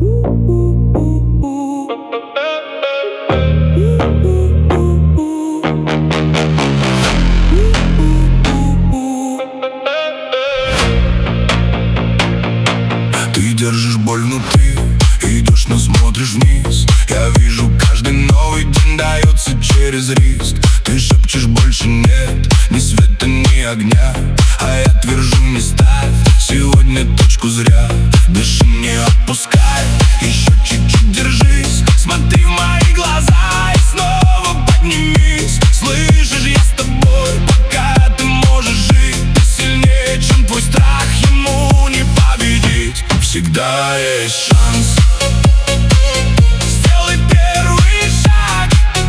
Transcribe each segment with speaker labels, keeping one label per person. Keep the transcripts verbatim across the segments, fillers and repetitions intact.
Speaker 1: Ты держишь боль внутри, идешь, но смотришь вниз. Я вижу, каждый новый день дается через риск. Ты шепчешь, больше нет ни света, ни огня, а я твержу, не ставь сегодня точку зря. Дыши, не отпускай, еще чуть-чуть держись. Смотри в мои глаза и снова поднимись. Слышишь, я с тобой, пока ты можешь жить. Ты сильнее, чем твой страх, ему не победить. Всегда есть шанс. Сделай первый шаг,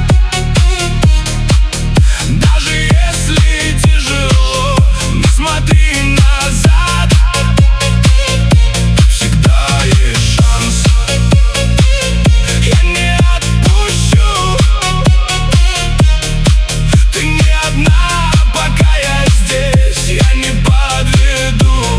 Speaker 1: даже если тяжело. Не смотри назад. Всегда есть шанс. Я не отпущу. Ты не одна, пока я здесь. Я не подведу.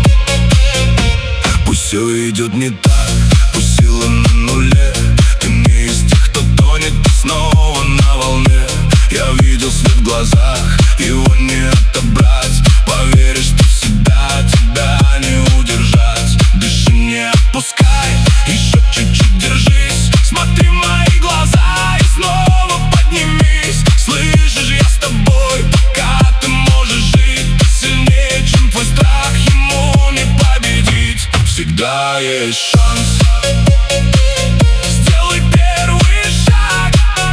Speaker 1: Пусть все идет не так, пусть сила на нуле. Ты не из тех, кто тонет и снова на волне. Я видел свет в глазах, его не отобрать. Поверишь, что всегда тебя не удержать. Дыши, не отпускай, еще чуть-чуть держись. Смотри в мои глаза и снова поднимись. Слышишь, я с тобой, пока ты можешь жить. Ты сильнее, чем твой страх, ему не победить. Всегда есть шанс. Сделай первый шаг,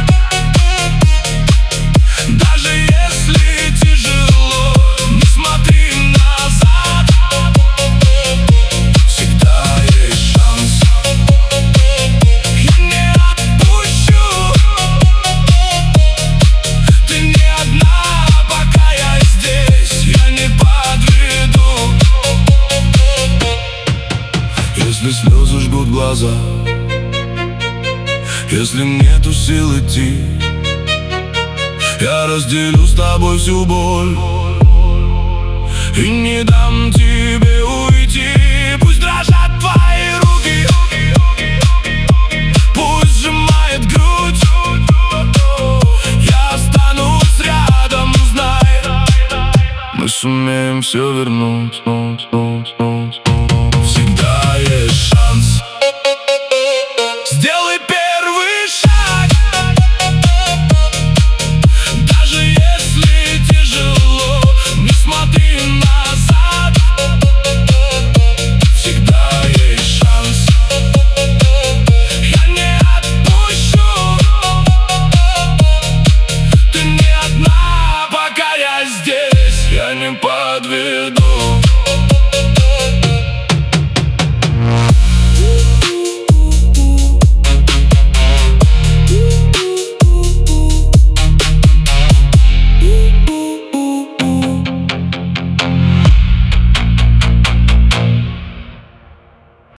Speaker 1: даже если тяжело. Не смотри назад. Всегда есть шанс. Я не отпущу. Ты не одна, пока я здесь. Я не подведу. Если слезы жгут глаза, если нету сил идти, я разделю с тобой всю боль и не дам тебе уйти. Пусть дрожат твои руки, пусть сжимает грудь. Я останусь рядом, знай, мы сумеем все вернуть.